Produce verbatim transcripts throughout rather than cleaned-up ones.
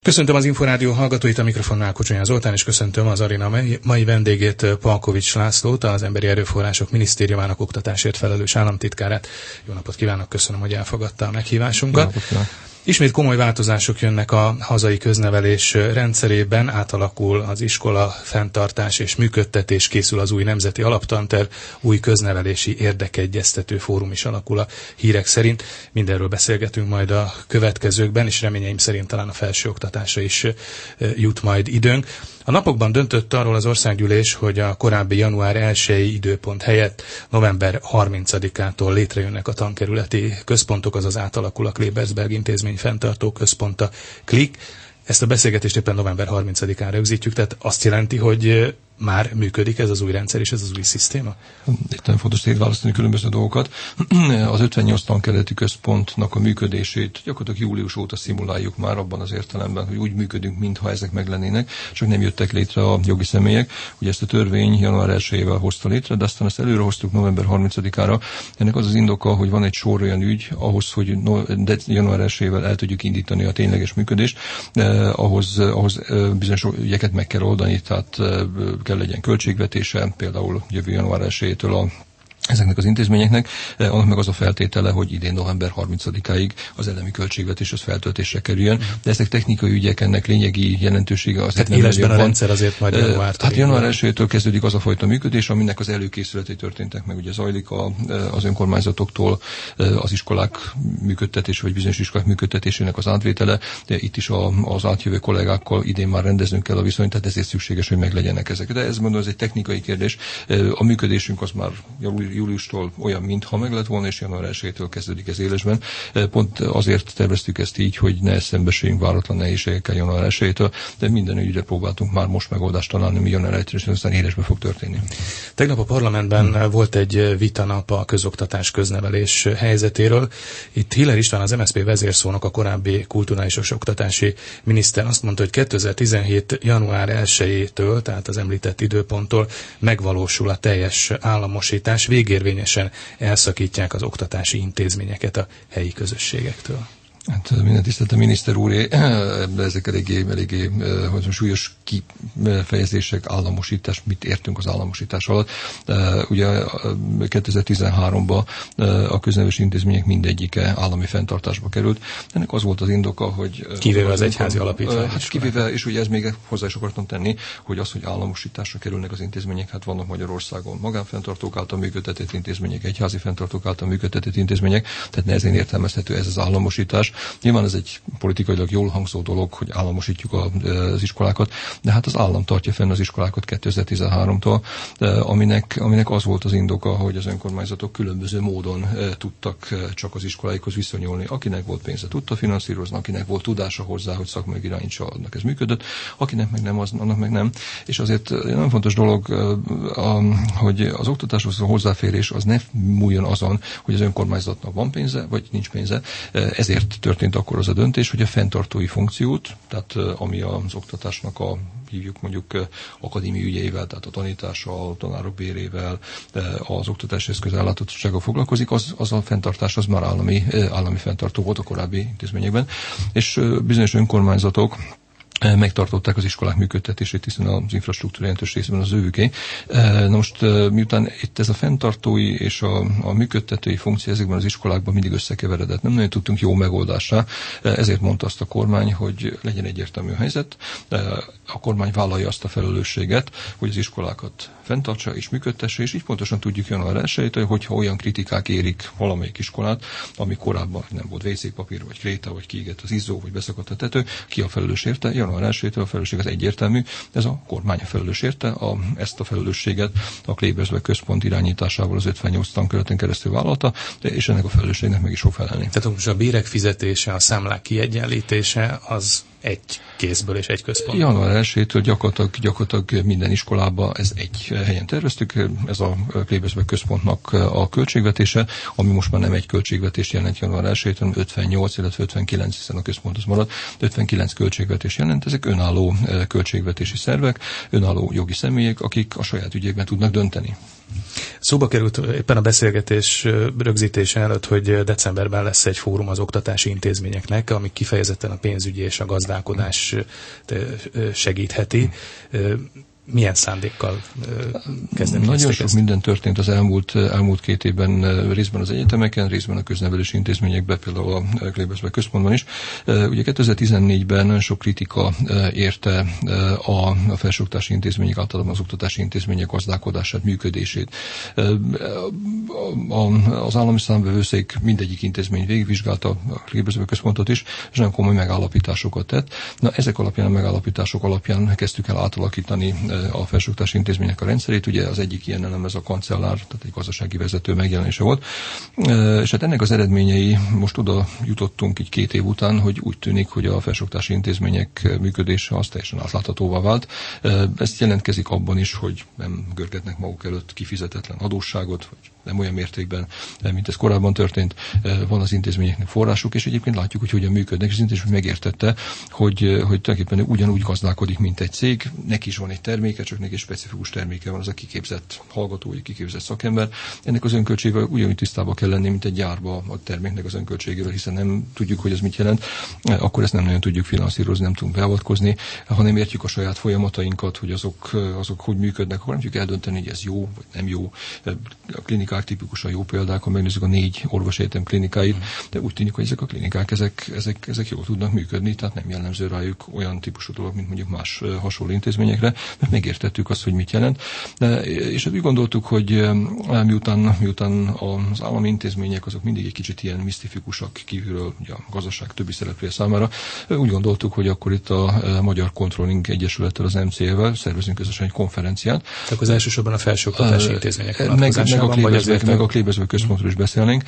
Köszöntöm az Inforádió hallgatóit, a mikrofonnál Kocsonya Zoltán, és köszöntöm az aréna mai vendégét, Palkovics Lászlót, az Emberi Erőforrások Minisztériumának oktatásért felelős államtitkárát. Jó napot kívánok, köszönöm, hogy elfogadta a meghívásunkat. Ismét komoly változások jönnek a hazai köznevelés rendszerében, átalakul az iskola, fenntartás és működtetés, készül az új nemzeti alaptanterv, új köznevelési érdekegyeztető fórum is alakul a hírek szerint. Mindenről beszélgetünk majd a következőkben, és reményeim szerint talán a felsőoktatásra is jut majd időnk. A napokban döntött arról az országgyűlés, hogy a korábbi január elsejei időpont helyett november harmincadikától létrejönnek a tankerületi központok, azaz átalakul a Klebersberg intézmény fenntartó központa Klik. Ezt a beszélgetést éppen november harmincadikán rögzítjük, tehát azt jelenti, hogy már működik ez az új rendszer és ez az új szisztéma? Itt nagyon fontos szétválasztani különböző dolgokat. Az ötvennyolc tankerületi központnak a működését gyakorlatilag július óta szimuláljuk már abban az értelemben, hogy úgy működünk, mintha ezek meg lennének, csak nem jöttek létre a jogi személyek. Ugye ezt a törvény január elsejével hozta létre, de aztán ezt előre hoztuk november harmincadikára. Ennek az az indoka, hogy van egy sor olyan ügy, ahhoz, hogy no, január elsejével el tudjuk indítani a tényleges működést, eh, ahhoz, ahhoz eh, bizonyos ügyeket meg kell oldani, tehát eh, kell legyen költségvetése, például jövő január elsejétől a ezeknek az intézményeknek, annak meg az a feltétele, hogy idén november harmincadikáig az elemi költségvetés az feltöltésre kerüljön, de ezek technikai ügyek, ennek lényegi jelentősége azért tehát nem élesben a van. rendszer azért majd januártól. Hát január elsejétől kezdődik az a fajta működés, aminek az előkészületei történtek meg. Ugye zajlik a, az önkormányzatoktól az iskolák működtetés, vagy bizonyos iskolák működtetésének az átvétele, de itt is a, az átjövő kollégákkal idén már rendeznünk kell a viszonyt, tehát ezért szükséges, hogy meglegyenek ezek. De ez mondom, ez egy technikai kérdés. A működésünk az már júliustól olyan, mintha meg lett volna, és január elsejétől kezdődik ez élesben. Pont azért terveztük ezt így, hogy ne szembesüljünk váratlan nehézségekkel január elsejétől, de minden ügyre próbáltunk már most megoldást találni, mi január elsejétől, aztán élesben fog történni. Tegnap a parlamentben hmm. volt egy vitanap a közoktatás köznevelés helyzetéről. Itt Hiller István, az em es zé pé vezérszónok, a korábbi kulturális és oktatási miniszter azt mondta, hogy kétezer-tizenhét január elsejétől, tehát az említett időponttól megvalósul a teljes államosítás, végérvényesen elszakítják az oktatási intézményeket a helyi közösségektől. Hát minden tisztelt miniszter úr, ezek eléggé, eléggé hogy súlyos kifejezések, államosítás, mit értünk az államosítás alatt. Ugye kétezer-tizenháromban a köznevelési intézmények mindegyike állami fenntartásba került. Ennek az volt az indoka, hogy... Kivéve az egyházi alapítvány. Hát kivéve, és ugye ez még hozzá is akartam tenni, hogy az, hogy államosításra kerülnek az intézmények, hát vannak Magyarországon magánfenntartók által működtetett intézmények, egyházi fenntartók által működtetett intézmények, tehát nehezen értelmezhető ez az államosítás. Nyilván ez egy politikailag jól hangzó dolog, hogy államosítjuk az iskolákat, de hát az állam tartja fenn az iskolákat kétezer-tizenháromtól, aminek, aminek az volt az indoka, hogy az önkormányzatok különböző módon tudtak csak az iskoláikhoz viszonyulni. Akinek volt pénze, tudta finanszírozni, akinek volt tudása hozzá, hogy szakmai irányítsa, annak ez működött, akinek meg nem, az, annak meg nem. És azért nagyon fontos dolog, hogy az oktatáshoz a hozzáférés az ne múljon azon, hogy az önkormányzatnak van pénze, vagy nincs pénze. Ezért történt akkor az a döntés, hogy a fenntartói funkciót, tehát ami az oktatásnak a, hívjuk mondjuk akadémiai ügyeivel, tehát a tanítással, a tanárok bérével, az oktatási eszköz ellátottsággal foglalkozik, az, az a fenntartás az már állami, állami fenntartó volt a korábbi intézményekben, és bizonyos önkormányzatok megtartották az iskolák működtetését, hiszen az infrastruktúra jelentős részben az ővüké. Na most miután itt ez a fenntartói és a, a működtetői funkció ezekben az iskolákban mindig összekeveredett, nem nagyon tudtunk jó megoldásra, ezért mondta azt a kormány, hogy legyen egyértelmű helyzet, a kormány vállalja azt a felelősséget, hogy az iskolákat fenntartsa és működtesse, és így pontosan tudjuk január elsejétől, hogyha olyan kritikák érik valamelyik iskolát, ami korábban nem volt vécékpapír, vagy kréta, vagy kiégett az izzó, vagy beszakadt a tető, ki a felelős érte, január elsejétől a felelősség az egyértelmű, ez a kormány a felelős érte, a, ezt a felelősséget a Klebersberg központ irányításával az ötvennyolc tankerületen keresztül vállalta, és ennek a felelősségnek meg is fog felelni. Tehát most a bérek fizetése, a számlák kiegyenlítése az egy kézből és egy központból. január elsejétől gyakorlatilag, gyakorlatilag minden iskolába ez egy helyen terveztük, ez a Klebersberg központnak a költségvetése, ami most már nem egy költségvetés jelent január elsejétől, hanem ötvennyolc, illetve ötvenkilenc, hiszen a központ az marad, ötvenkilenc költségvetés jelent, ezek önálló költségvetési szervek, önálló jogi személyek, akik a saját ügyekben tudnak dönteni. Szóba került éppen a beszélgetés rögzítése előtt, hogy decemberben lesz egy fórum az oktatási intézményeknek, ami kifejezetten a pénzügyi és a gazdálkodás segítheti. Milyen szándékkal kezdeni? Nagyon sok minden történt az elmúlt, elmúlt két évben részben az egyetemeken, részben a köznevelési intézményekben, például a Klebersberg központban is. Ugye kétezer-tizennégyben nagyon sok kritika érte a, a felsőoktatási intézmények, általában az oktatási intézmények gazdálkodását, működését. Az állami számvevőszék mindegyik intézmény végigvizsgálta a Klebersberg központot is, és nagyon komoly megállapításokat tett. Na, ezek alapján, a megállapítások alapján kezdtük el átalakítani a felsőoktatási intézmények a rendszerét. Ugye az egyik ilyen elem ez a kancellár, tehát egy gazdasági vezető megjelenése volt. És hát ennek az eredményei most oda jutottunk így két év után, hogy úgy tűnik, hogy a felsőoktatási intézmények működése az teljesen átláthatóvá vált. Ez jelentkezik abban is, hogy nem görgetnek maguk előtt kifizetetlen adósságot, vagy nem olyan mértékben, mint ez korábban történt. Van az intézményeknek forrásuk, és egyébként látjuk, hogy hogyan működnek, és az intézmény megértette, hogy, hogy tulajdonképpen ugyanúgy gazdálkodik, mint egy cég. Neki is van egy terméke, csak neki egy specifikus terméke van, az a kiképzett hallgató, vagy kiképzett szakember. Ennek az önköltségével ugyanúgy tisztában kell lenni, mint egy gyárba a terméknek az önköltségével, hiszen nem tudjuk, hogy ez mit jelent, akkor ezt nem nagyon tudjuk finanszírozni, nem tudunk beavatkozni, hanem értjük a saját folyamatainkat, hogy azok, azok hogy működnek, akkor nem tudjuk eldönteni, hogy ez jó, vagy nem jó. A klinikák tipikusan jó példák, ha megnézzük a négy orvosegyetem klinikáit, de úgy tűnik, hogy ezek a klinikák, ezek, ezek, ezek jól tudnak működni, tehát nem jellemző rájuk olyan típusú dolog, mint mondjuk más hasonló intézményekre, mert megértettük azt, hogy mit jelent. De, és úgy gondoltuk, hogy miután, miután az állami intézmények azok mindig egy kicsit ilyen misztifikusak kívülről, ugye a gazdaság többi szereplője számára, úgy gondoltuk, hogy akkor itt a Magyar Controlling Egyesülettel, az em cé é-vel szervezünk közösen egy konferenciát. Tehát az elsősorban a felsőoktatási intézmények meg, meg a Klebersberg, meg a Klebersberg központról is beszélnénk.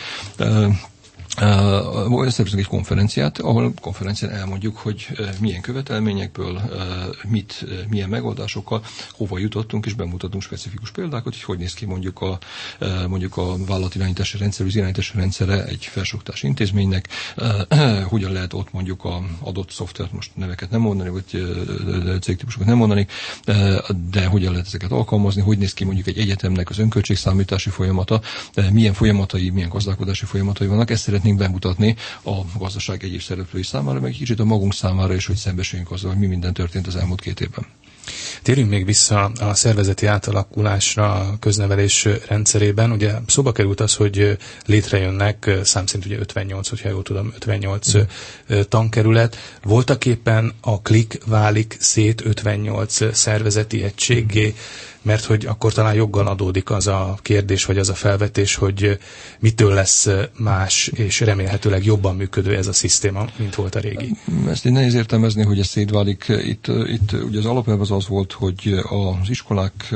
Uh, szervezünk egy konferenciát, ahol konferencián elmondjuk, hogy uh, milyen követelményekből, uh, mit, uh, milyen megoldásokkal, hova jutottunk, és bemutatunk specifikus példákat, hogy hogy néz ki mondjuk a, uh, mondjuk a vállalatirányítási rendszer, az irányítási rendszere egy felsőoktatási intézménynek, uh, hogyan lehet ott mondjuk a adott szoftvert, most neveket nem mondani, vagy uh, cégtípusokat nem mondani, uh, de hogyan lehet ezeket alkalmazni, hogy néz ki mondjuk egy egyetemnek az önköltségszámítási folyamata, uh, milyen folyamatai, milyen gazdálkodási folyamatai vannak, ezt szeretnénk bemutatni a gazdaság egyéb szereplői számára, meg kicsit a magunk számára is, hogy szembesüljünk azzal, hogy mi minden történt az elmúlt két évben. Térjünk még vissza a szervezeti átalakulásra a köznevelés rendszerében. Ugye szóba került az, hogy létrejönnek számszint ugye ötvennyolc, hogyha jól tudom, ötvennyolc mm. tankerület. Voltaképpen a klik válik szét ötvennyolc szervezeti egységgé, mert hogy akkor talán joggal adódik az a kérdés, vagy az a felvetés, hogy mitől lesz más, és remélhetőleg jobban működő ez a szisztéma, mint volt a régi. Ezt így nehéz értelmezni, hogy ez szétválik. Itt, itt ugye az alapelv az az volt, hogy az iskolák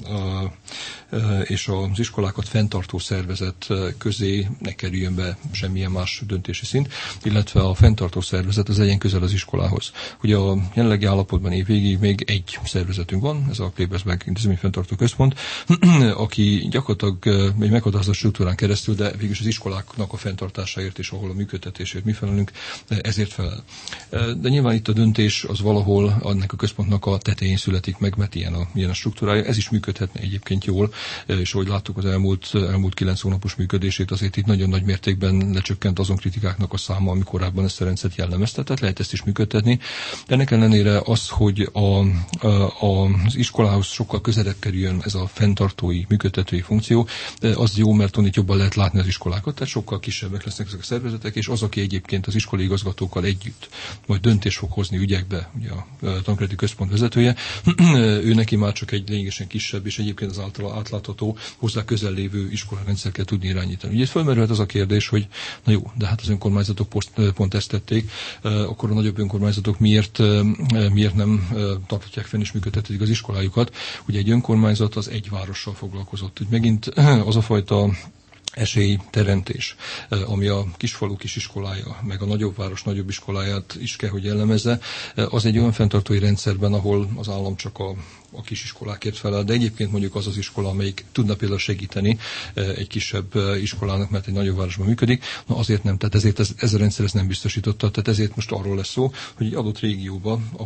és az iskolákat fenntartó szervezet közé ne kerüljön be semmilyen más döntési szint, illetve a fenntartó szervezet az legyen közel az iskolához. Ugye a jelenlegi állapotban évvégig még egy szervezetünk van, ez a Klebersberg Intézmény Fenntartó Központ, aki gyakorlatilag egy meghatározott struktúrán keresztül, de végülis az iskoláknak a fenntartásáért és ahol a működtetésért mi felelünk, ezért felel. De nyilván itt a döntés az valahol ennek a központnak a tetején születik meg, mert ilyen a, ilyen a struktúrája. Ez is működhetne egyébként jól, és ahogy láttuk az elmúlt, elmúlt kilenc hónapos működését, azért itt nagyon nagy mértékben lecsökkent azon kritikáknak a száma, ami korábban ezt a rendszert jellemezte, tehát lehet ezt is működtetni. De ennek ellenére az, hogy a, a, az iskolához sokkal közelebb kerüljön ez a fenntartói, működtetői funkció, az jó, mert onnan jobban lehet látni az iskolákat, tehát sokkal kisebbek lesznek ezek a szervezetek, és az, aki egyébként az iskolai igazgatókkal együtt majd döntés fog hozni ügyekbe, ugye a tankerületi központ vezetője, ő neki már csak egy lényegesen kisebb, és egyébként az általa átlátható, hozzá közel lévő iskolarendszer kell tudni irányítani. Ugye itt fölmerülhet az a kérdés, hogy na jó, de hát az önkormányzatok pont, pont ezt tették, akkor a nagyobb önkormányzatok miért, miért nem tarthatják fenn és működtetik az iskolájukat. Ugye egy önkormányzat az egy várossal foglalkozott. Úgy megint az a fajta esélyteremtés, ami a kisfalu kisiskolája, meg a nagyobb város nagyobb iskoláját is kell, hogy jellemezze, az egy olyan fenntartói rendszerben, ahol az állam csak a a kisiskolákért felel, de egyébként mondjuk az az iskola, amelyik tudna például segíteni egy kisebb iskolának, mert egy nagyobb városban működik, na azért nem, tehát ezért ez, ez a rendszer ezt nem biztosította, tehát ezért most arról lesz szó, hogy egy adott régióban, ahol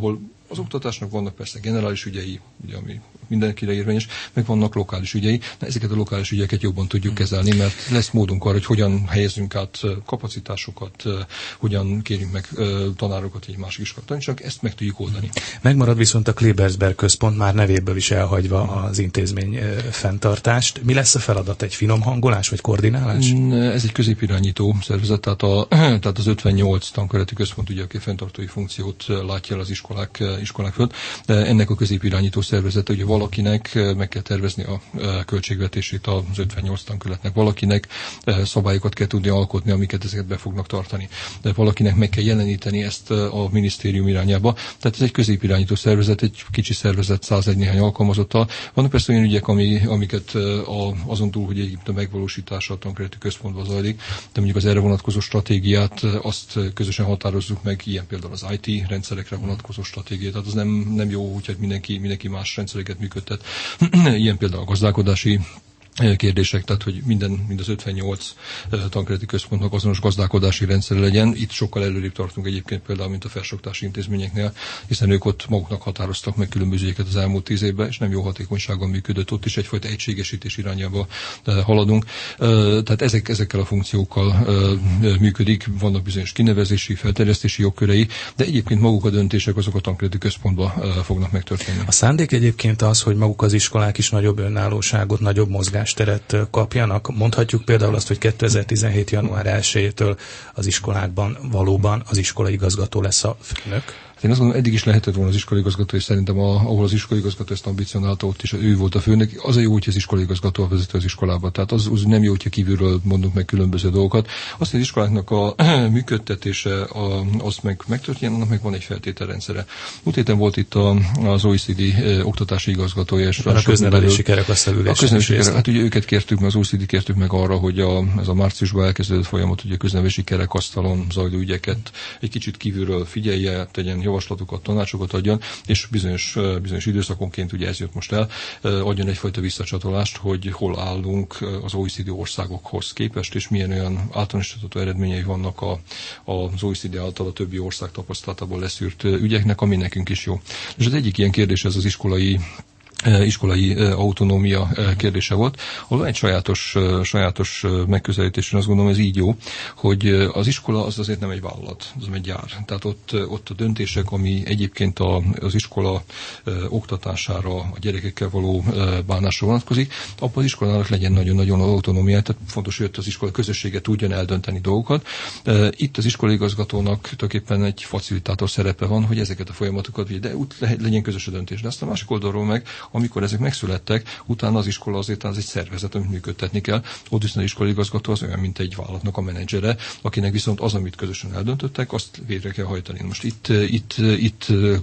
Az oktatásnak vannak persze generális ügyei, ugye, ami mindenkire érvényes, meg vannak lokális ügyei, de ezeket a lokális ügyeket jobban tudjuk kezelni, mert lesz módunk arra, hogy hogyan helyezünk át kapacitásokat, hogyan kérjünk meg tanárokat egy másik iskolát, csak ezt meg tudjuk oldani. Megmarad viszont a Klebersberg központ, már nevéből is elhagyva az intézmény fenntartást. Mi lesz a feladat? Egy finom hangolás vagy koordinálás? Ez egy középirányító szervezet, tehát, a, tehát az ötvennyolc tankereti központ, ugye, aki fenntartói funkciót látja el az iskolák, iskolák fölött, de ennek a középirányító szervezete, ugye valakinek meg kell tervezni a költségvetését az ötvennyolc tankerületnek, valakinek szabályokat kell tudni alkotni, amiket ezeket be fognak tartani, de valakinek meg kell jeleníteni ezt a minisztérium irányába. Tehát ez egy középirányító szervezet, egy kicsi szervezet, százegy néhány alkalmazottal. Vannak persze olyan ügyek, ami, amiket a, azon túl, hogy egy a megvalósítása a tankereti központban zajlik, de mondjuk az erre vonatkozó stratégiát azt közösen határozzuk meg, ilyen például az i té rendszerekre vonatkozó stratégiát. Tehát az nem, nem jó, úgyhogy mindenki, mindenki más rendszereket működtet. Ilyen például a gazdálkodási kérdések, tehát hogy minden, mind az ötvennyolc tankereti központnak azonos gazdálkodási rendszer legyen. Itt sokkal előrébb tartunk egyébként például, mint a felsőoktatási intézményeknél, hiszen ők ott maguknak határoztak meg különböző ügyeket az elmúlt tíz évben, és nem jó hatékonysággal működött. Ott is egyfajta egységesítés irányába haladunk. Tehát ezek, ezekkel a funkciókkal működik, vannak bizonyos kinevezési, felterjesztési jogkörei, de egyébként maguk a döntések azok a tankereti központba fognak megtörténni. A szándék egyébként az, hogy maguk az iskolák is nagyobb önállóságot, nagyobb mozgás teret kapjanak. Mondhatjuk például azt, hogy kétezer-tizenhét. január elsejétől az iskolákban valóban az iskolaigazgató lesz a főnök. Én azt gondolom, eddig is lehetett volna az iskolaigazgató, és szerintem a, ahol az iskolaigazgató ezt ambicionálta, ott is ő volt a főnök. Az a jó, hogy az iskolaigazgató a vezető az iskolába. Tehát az, az nem jó, hogyha kívülről mondunk meg különböző dolgokat. Azt, hogy az iskoláknak a működtetése, a, azt meg megtörténjen, annak meg van egy feltételrendszere. Múlt héten volt itt a, az o e cé dé eh, oktatási igazgatója. És a köznevelési kerekasztalülésen. A köznevelési kerek, hát ugye őket kértük, mert az o e cé dé kértük meg arra, hogy a, ez a márciusban elkezdődött folyamat, ugye a köznevelési kerekasztalon zajló ügyeket egy kicsit kívülről figyelje, tegyen javaslatokat, tanácsokat adjon, és bizonyos, bizonyos időszakonként, ugye ez jött most el, adjon egyfajta visszacsatolást, hogy hol állunk az o e cé dé országokhoz képest, és milyen olyan általánosítható eredményei vannak a, az o e cé dé által a többi ország tapasztalatából leszűrt ügyeknek, ami nekünk is jó. És az egyik ilyen kérdés ez az iskolai iskolai autonómia kérdése volt, ahol egy sajátos, sajátos megközelítés, én azt gondolom, ez így jó, hogy az iskola az azért nem egy vállalat, az egy gyár. Tehát ott, ott a döntések, ami egyébként a, az iskola oktatására, a gyerekekkel való bánásra vonatkozik, abban az iskolának legyen nagyon-nagyon autonómia, tehát fontos, hogy az iskola közössége tudjon eldönteni dolgokat. Itt az iskolaigazgatónak tulajdonképpen egy facilitátor szerepe van, hogy ezeket a folyamatokat, de úgy legyen közös a döntés. De azt a másik oldalról meg, amikor ezek megszülettek, utána az iskola azért az egy szervezet, amit működtetni kell. Ott viszont az iskolaigazgató az olyan, mint egy vállalatnak a menedzsere, akinek viszont az, amit közösen eldöntöttek, azt végre kell hajtani. Most itt, itt, itt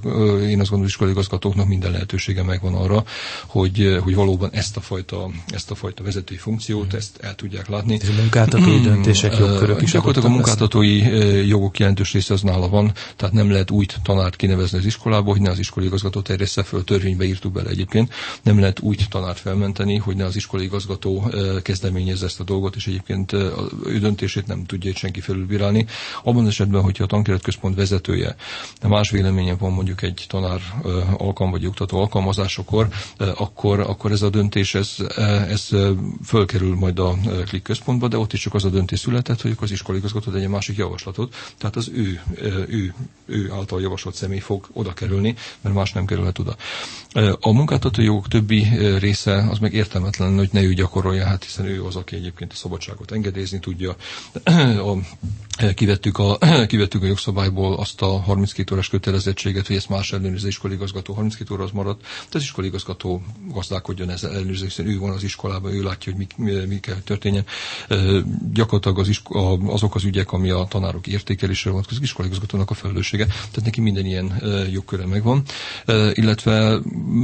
én azt gondolom, hogy iskolaigazgatóknak minden lehetősége megvan arra, hogy, hogy valóban ezt a fajta, ezt a fajta vezetői funkciót, ezt el tudják látni. És a munkáltatói döntések, jogkörök is. Gyakorlatilag a munkáltatói jogok jelentős része az nála van, tehát nem lehet úgy tanárt kinevezni az iskolába, hogy ne az iskolaigazgató terjessze föl, törvénybe írtuk bele egyébként. Nem lehet úgy tanárt felmenteni, hogy ne az iskolai igazgató kezdeményezze ezt a dolgot, és egyébként ő döntését nem tudja senki felülbírálni. Abban az esetben, hogyha a tankeretközpont vezetője más véleményen van mondjuk egy tanár alkalm vagy oktató alkalmazásakor, akkor, akkor ez a döntés, ez, ez fölkerül majd a klik központba, de ott is csak az a döntés született, hogy az iskolai igazgató tegyen másik javaslatot. Tehát az ő, ő, ő által javasolt személy fog oda kerülni, mert más nem kerülhet oda. A munkáltatói jogok többi része az meg értelmetlen, hogy ne ő gyakorolja, hát hiszen ő az, aki egyébként a szabadságot engedélyezni tudja. A, kivettük, a, kivettük a jogszabályból azt a harminckét órás kötelezettséget, hogy ezt más ellenőrző iskolaigazgató harminckét óra az maradt, de az iskolaigazgató gazdálkodjon ezzel ellenőrző, hiszen ő van az iskolában, ő látja, hogy mi, mi, mi kell, hogy történjen. Gyakorlatilag az isko, azok az ügyek, ami a tanárok értékelésre vonatkozik, az iskolaigazgatónak a felelőssége, tehát neki minden ilyen jogköre megvan, illetve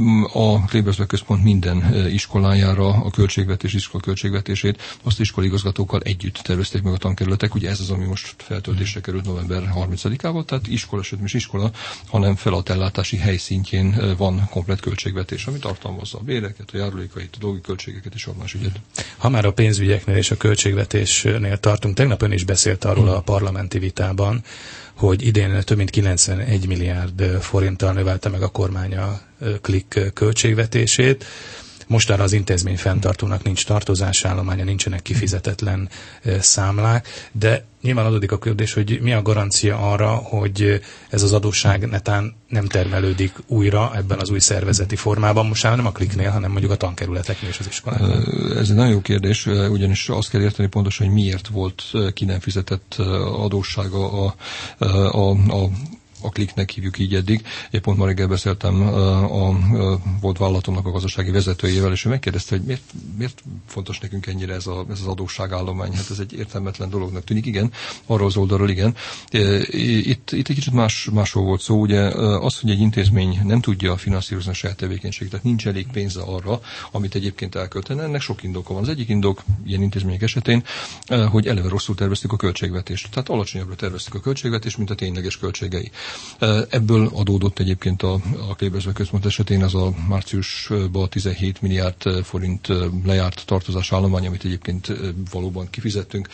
a Klebersberg központ minden iskolájára a költségvetés, iskola költségvetését azt iskolaigazgatókkal együtt tervezték meg a tankerületek. Ugye ez az, ami most feltöltésre került november harmincadikával, tehát iskola, sőt, nem is iskola, hanem feladatellátási helyszintjén van komplett költségvetés, ami tartalmazza a béreket, a járulékait, a dolgi költségeket és más ügyet. Ha már a pénzügyeknél és a költségvetésnél tartunk, tegnap ön is beszélt arról a parlamenti vitában, hogy idén több mint kilencvenegy milliárd forinttal növelte meg a kormány a Klik költségvetését. Mostanra az intézmény fenntartónak nincs tartozásállománya, nincsenek kifizetetlen számlák, de nyilván adódik a kérdés, hogy mi a garancia arra, hogy ez az adósság netán nem termelődik újra ebben az új szervezeti formában, most már nem a Kliknél, hanem mondjuk a tankerületeknél és az iskoláknál. Ez egy nagyon jó kérdés, ugyanis azt kell érteni pontosan, hogy miért volt ki nem fizetett adóssága a, a, a a Kliknek hívjuk így eddig. Én pont ma reggel beszéltem a, a volt vállalatomnak a gazdasági vezetőjével, és ő megkérdezte, hogy miért, miért fontos nekünk ennyire ez, a, ez az adósságállomány. Hát ez egy értelmetlen dolognak tűnik. Igen, arról az oldalról igen. Itt, itt egy kicsit más, másról volt szó. Ugye az, hogy egy intézmény nem tudja finanszírozni a saját tevékenységét, tehát nincs elég pénze arra, amit egyébként elköltene. Ennek sok indoka van. Az egyik indok ilyen intézmények esetén, hogy eleve rosszul terveztük a költségvetést. Tehát alacsonyabbra terveztük a költségvetést, mint a tényleges költségei. Ebből adódott egyébként a, a Klebersberg Központ esetén az a márciusban tizenhét milliárd forint lejárt tartozásállomány, amit egyébként valóban kifizettünk.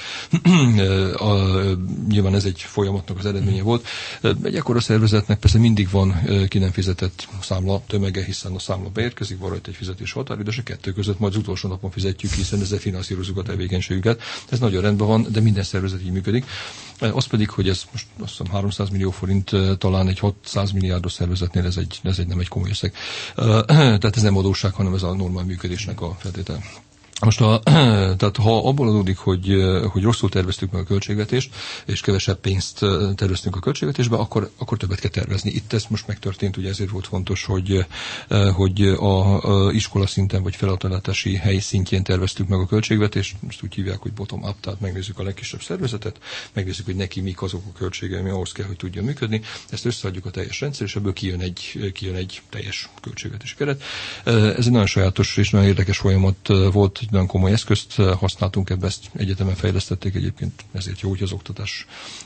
a, nyilván ez egy folyamatnak az eredménye volt. Egy ekkora szervezetnek persze mindig van ki nem fizetett számla tömege, hiszen a számla beérkezik, van rajta egy fizetés határidő, és a kettő között majd az utolsó napon fizetjük, hiszen ezzel finanszírozzuk a tevékenységüket. Ez nagyon rendben van, de minden szervezet így működik. Az pedig, hogy ez most azt hiszem háromszáz millió forint, talán egy hatszáz milliárdos szervezetnél ez egy, ez egy nem egy komoly összeg. Tehát ez nem adósság, hanem ez a normál működésnek a feltétel. Most a, tehát ha abból adódik, hogy, hogy rosszul terveztük meg a költségvetést, és kevesebb pénzt terveztünk a költségvetésbe, akkor, akkor többet kell tervezni. Itt ez most megtörtént, ugye ezért volt fontos, hogy, hogy a, a iskola szinten, vagy feladatási hely szintjén terveztük meg a költségvetést. Most úgy hívják, hogy bottom-up, tehát megnézzük a legkisebb szervezetet, megnézzük, hogy neki mik azok a költségei, ami ahhoz kell, hogy tudjon működni. Ezt összeadjuk a teljes rendszer, és ebből kijön egy, kijön egy teljes költségvetési keret. Ez egy nagyon sajátos és nagyon érdekes folyamat volt, nagyon komoly eszközt használtunk ebbe, ezt egyetemen fejlesztették egyébként, ezért jó, hogy az oktatás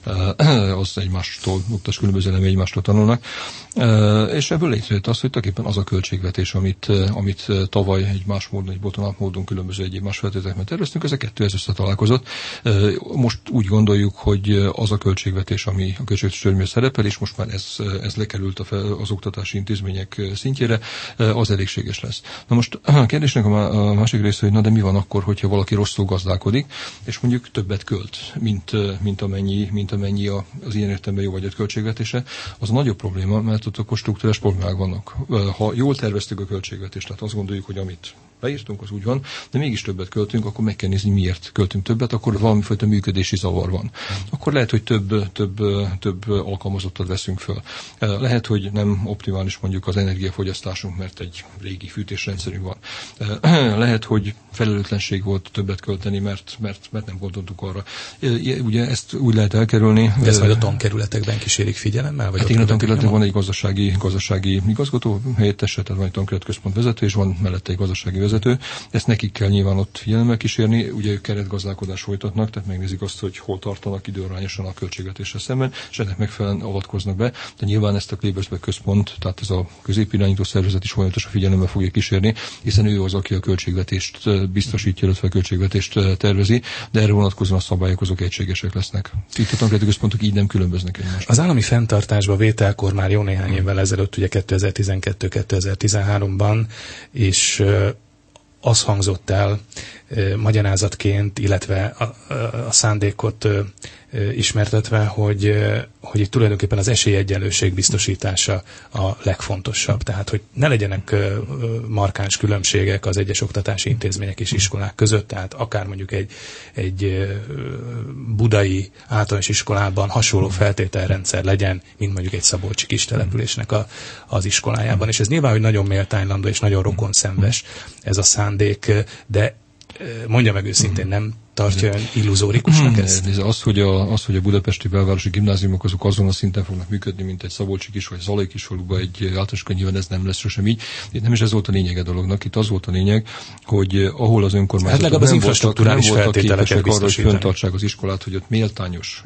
az egymástól, oktatás különböző eleme egymástól tanulnak. És ebből létrejött az, hogy tulajdonképpen az a költségvetés, amit, amit tavaly egy más módon, egy bottom-up módon különböző egyéb más feltételekben terveztünk, ez a kettő ez összetalálkozott. Most úgy gondoljuk, hogy az a költségvetés, ami a költségvetés törvényben szerepel, és most már ez, ez lekerült az oktatási intézmények szintjére, az elégséges lesz. Na most a kérdésnek a másik része, hogy na de mi van akkor, hogyha valaki rosszul gazdálkodik, és mondjuk többet költ, mint, mint amennyi, mint amennyi az ilyen értelemben jó vagyott költségvetése, az a nagyobb probléma, mert ott akkor struktúrás problémák vannak. Ha jól terveztük a költségvetést, tehát azt gondoljuk, hogy amit beírtunk, az úgy van, de mégis többet költünk, akkor meg kell nézni, miért költünk többet, akkor valamifajta működési zavar van. Akkor lehet, hogy több, több, több alkalmazottat veszünk föl. Lehet, hogy nem optimális mondjuk az energiafogyasztásunk, mert egy régi fűtésrendszerünk van. Lehet, hogy felelőtlenség volt többet költeni, mert, mert, mert nem gondoltuk arra. Ugye ezt úgy lehet elkerülni. De ezt majd a tankerületekben kísérik figyelemmel? Vagy hát igen, a tankerületen van egy gazdasági, gazdasági igazgató helyettes, tehát van egy tankerület központ vezető, és van mellette egy gazdasági vezető. Ezt nekik kell nyilván ott figyelemmel kísérni. Ugye ők keretgazdálkodást folytatnak, tehát megnézik azt, hogy hol tartanak időarányosan a költségvetéssel szemben, és ennek megfelelően avatkoznak be. De nyilván ezt a Klebersberg központ, tehát ez a középirányító szervezet is folyamatosan figyelemmel fogja kísérni, hiszen ő az, aki a költségvetést biztosítja, illetve a költségvetést tervezi, de erre vonatkozóan a szabályok azok egységesek lesznek. Itt a tankerületi központok így nem különböznek egymást. Az állami fenntartásba vételkor már jó néhány évvel ezelőtt, ugye kétezer-tizenkettő kétezer-tizenháromban, és az hangzott el e, magyarázatként, illetve a, a, a szándékot e, e, ismertetve, hogy, e, hogy itt tulajdonképpen az esélyegyenlőség biztosítása a legfontosabb. Tehát, hogy ne legyenek e, markáns különbségek az egyes oktatási intézmények és iskolák között, tehát akár mondjuk egy, egy e, budai általános iskolában hasonló feltételrendszer legyen, mint mondjuk egy szabolcsi kis településnek a, az iskolájában. És ez nyilván, hogy nagyon méltánylandó és nagyon rokonszenves ez a szándék, de mondja meg őszintén, nem tartja ön illuzórikusnak ezt? Az, hogy a, az, hogy a budapesti belvárosi gimnáziumok azok azon a szinten fognak működni, mint egy szabolcsi kis vagy zalai kisfaluban egy általános nyilván ez nem lesz sosem így. Itt nem is ez volt a lényeg a dolognak. Itt az volt a lényeg, hogy ahol az önkormányzatok hát nem voltak, nem voltak képesek arra, hogy fenntartsák az iskolát, hogy ott méltányos,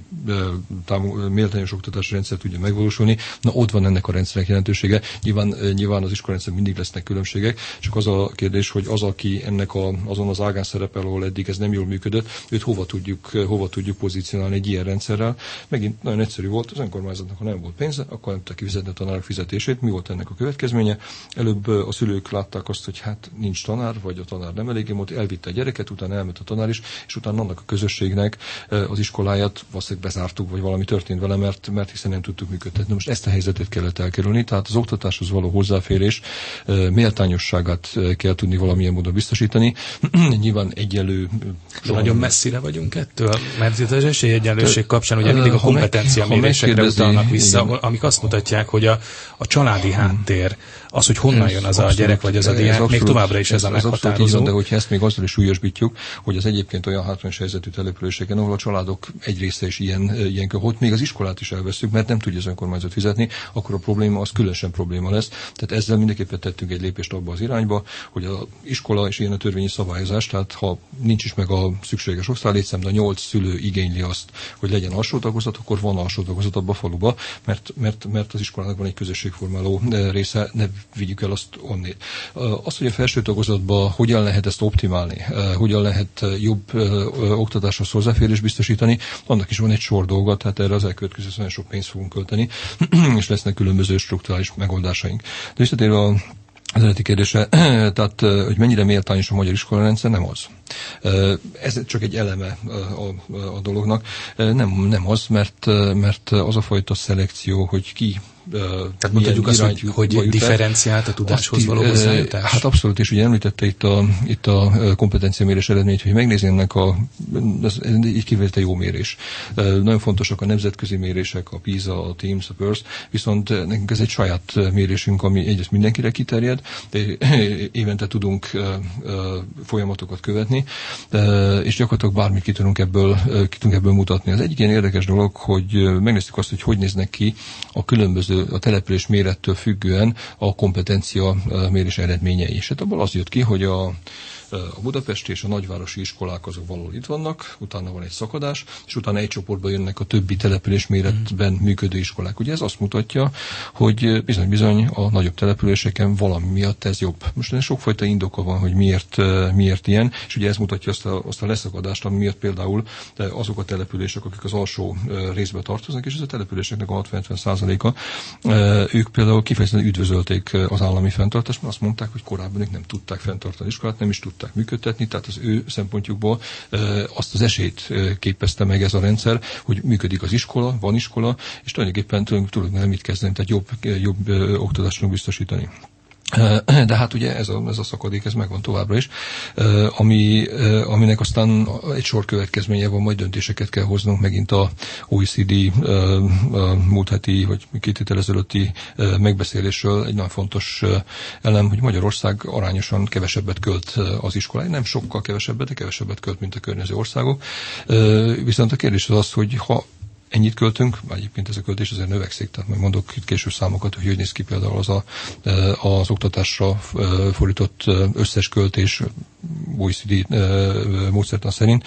méltányos oktatási rendszer tudja megvalósulni. Na ott van ennek a rendszernek jelentősége. Nyilván, nyilván az iskolarendszer mindig lesznek különbségek, csak az a kérdés, hogy az, aki ennek a, azon az ágán szerepel, ahol eddig ez nem jól működött, őt hova tudjuk, hova tudjuk pozícionálni egy ilyen rendszerrel. Megint nagyon egyszerű volt, az önkormányzatnak, ha nem volt pénze, akkor nem tudta kifizetni a tanárok fizetését. Mi volt ennek a következménye? Előbb a szülők látták azt, hogy hát nincs tanár, vagy a tanár nem eléggé volt, elvitte a gyereket, utána elment a tanár is, és utána annak a közösségnek az iskoláját valószínűleg bezártuk, vagy valami történt vele, mert, mert hiszen nem tudtuk működtetni. Most ezt a helyzetet kellett elkerülni, tehát az oktatáshoz való hozzáférés méltányosságát kell tudni valamilyen módon biztosítani. Nyilván egyenlő... Nagyon messzire vagyunk ettől, mert az esélyegyenlőség kapcsán ugye mindig a kompetencia mérésekre utalnak vissza, igen, amik azt mutatják, hogy a, a családi háttér, az, hogy honnan jön az a gyerek vagy az a diák, még továbbra is ez, ez a meghatározó. De hogyha ezt még azzal is súlyosbítjuk, hogy az egyébként olyan hátrányos helyzetű településeken, ahol a családok egy része is ilyen, ilyen hogy még az iskolát is elveszünk, mert nem tudja az önkormányzat fizetni, akkor a probléma az különösen probléma lesz. Tehát ezzel mindenképpen tettünk egy lépést abba az irányba, hogy az iskola és ilyen a törvényi szabályozás, tehát ha nincs is meg a szükséges osztálylétszám, de a nyolc szülő igényli azt, hogy legyen alsó tagozat, akkor van alsó tagozat abba a faluba, mert, mert, mert az iskolának van egy közösségformáló része, ne vigyük el azt onnét. Az, hogy a felső tagozatban hogyan lehet ezt optimálni, hogyan lehet jobb oktatáshoz hozzáférés biztosítani, annak is van egy sor dolga, tehát erre az elkövetkező nagyon sok pénzt fogunk költeni, és lesznek különböző strukturális megoldásaink. De visszatérve a az eredeti kérdése, tehát, hogy mennyire méltányos a magyar iskolarendszer, nem az. Ez csak egy eleme a, a dolognak. Nem, nem az, mert, mert az a fajta szelekció, hogy ki Tehát mondhatjuk azt, hogy, hogy differenciált a tudáshoz való hozzájutás? Hát abszolút, és ugye említette itt a, itt a kompetenciamérés eredményt, hogy megnéznének a, ez így kivélte jó mérés. Nagyon fontosak a nemzetközi mérések, a PISA, a TEAMS, a PIRST, viszont nekünk ez egy saját mérésünk, ami egyrészt mindenkire kiterjed, de évente tudunk folyamatokat követni, és gyakorlatilag bármit ki tudunk ebből, ki tudunk ebből mutatni. Az egyik ilyen érdekes dolog, hogy megnéztük azt, hogy hogy néznek ki a különböző a település mérettől függően a kompetencia mérés eredményei. És hát abból az jött ki, hogy a a budapesti és a nagyvárosi iskolák azok valahol itt vannak, utána van egy szakadás, és utána egy csoportba jönnek a többi település méretben működő iskolák. Ugye ez azt mutatja, hogy bizony-bizony a nagyobb településeken valami miatt ez jobb. Most sokfajta indoka van, hogy miért, miért ilyen, és ugye ez mutatja azt a, azt a leszakadást, ami miatt például azok a települések, akik az alsó részbe tartoznak, és ez a településeknek a hatvan-hetven százaléka, ők például kifejezetten üdvözölték az állami fenntartást, mert azt mondták, hogy korábban ők nem tudták fenntartani iskolát, nem is tudták működtetni, tehát az ő szempontjukból azt az esélyt képezte meg ez a rendszer, hogy működik az iskola, van iskola, és tulajdonképpen tudunk nem mit kezdeni, tehát jobb, jobb oktatást tudunk biztosítani. De hát ugye ez a, ez a szakadék, ez megvan továbbra is, ami, aminek aztán egy sor következménye van, majd döntéseket kell hoznunk megint a o e cé dé múlt heti, vagy két héttel ezelőtti megbeszélésről. Egy nagyon fontos elem, hogy Magyarország arányosan kevesebbet költ az iskolára. Nem sokkal kevesebbet, de kevesebbet költ, mint a környező országok. Viszont a kérdés az az, hogy ha ennyit költünk, egyébként ez a költés azért növekszik, tehát majd mondok itt később számokat, hogy hogy néz ki például az, a, az oktatásra fordított összes költés o e cé dé módszertan szerint.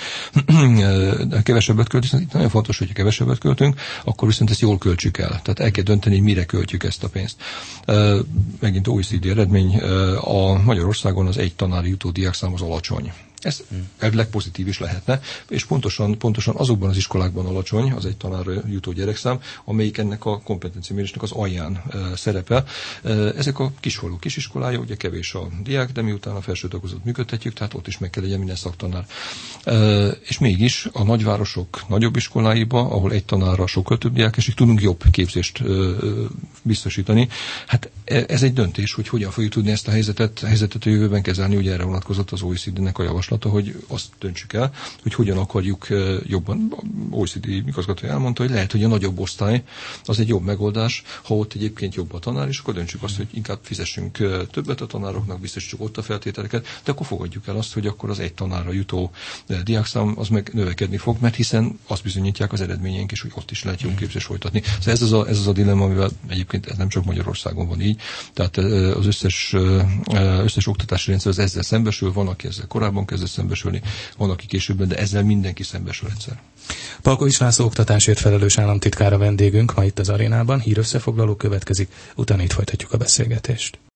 Kevesebbet költünk, itt nagyon fontos, hogy kevesebbet költünk, akkor viszont ezt jól költsük el. Tehát el kell dönteni, mire költjük ezt a pénzt. Megint o e cé dé eredmény, a Magyarországon az egy tanári jutó diákszám az alacsony. Ez elvileg pozitív is lehetne, és pontosan, pontosan azokban az iskolákban alacsony az egy tanárra jutó gyerekszám, amelyik ennek a kompetenciamérésnek az alján e, szerepel. E, ezek a kisfalú kisiskolája, ugye kevés a diák, de miután a felső tagozat működtetjük, tehát ott is meg kell legyen minden szaktanár. E, és mégis a nagyvárosok nagyobb iskoláiba, ahol egy tanárra sokkal több diák esik, tudunk jobb képzést e, biztosítani. Hát ez egy döntés, hogy hogyan fogjuk tudni ezt a helyzetet, helyzetet a jövőben kezelni, ugye erre vonatkozott az o e cé dé-nek a javaslata, hogy azt döntsük el, hogy hogyan akarjuk jobban. o e cé dé igazgatója elmondta, hogy lehet, hogy a nagyobb osztály az egy jobb megoldás, ha ott egyébként jobb a tanár, és akkor döntsük azt, hogy inkább fizessünk többet a tanároknak, biztosítsuk ott a feltételeket, de akkor fogadjuk el azt, hogy akkor az egy tanárra jutó diákszám az meg növekedni fog, mert hiszen azt bizonyítják az eredményeink is, hogy ott is lehet jó képzést folytatni. Szóval ez az a, ez az a dilemma, amivel egyébként ez nem csak Magyarországon van így, tehát az összes, összes oktatási rendszer az ezzel szembesül, van, aki ezzel korábban kezdett szembesülni, van, aki későbben, de ezzel mindenki szembesül egyszer. Palkovics László oktatásért felelős államtitkár a vendégünk ma itt az arénában, hírösszefoglaló következik, utána itt folytatjuk a beszélgetést.